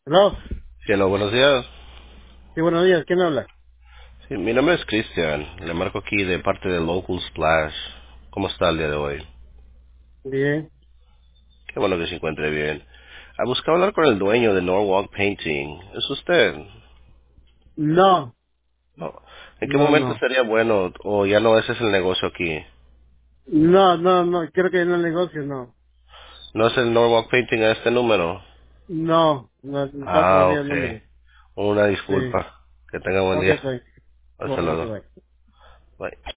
Hello. Cielo, buenos días. Sí, buenos días. ¿Quién habla? Sí, mi nombre es Cristian. Le marco aquí de parte de Local Splash. ¿Cómo está el día de hoy? Bien. Qué bueno que se encuentre bien. Buscaba hablar con el dueño de Norwalk Painting. ¿Es usted? No, No. ¿En qué no, momento no. sería bueno? ¿O ya no ese es el negocio aquí? No, no, no. Creo que en el negocio no. ¿No es el Norwalk Painting a este número? No, no, está Ah, todavía el ok. número. Una Sí. disculpa. Que tenga buen Ok, día. pues. Hasta Ok, luego. bye. Bye.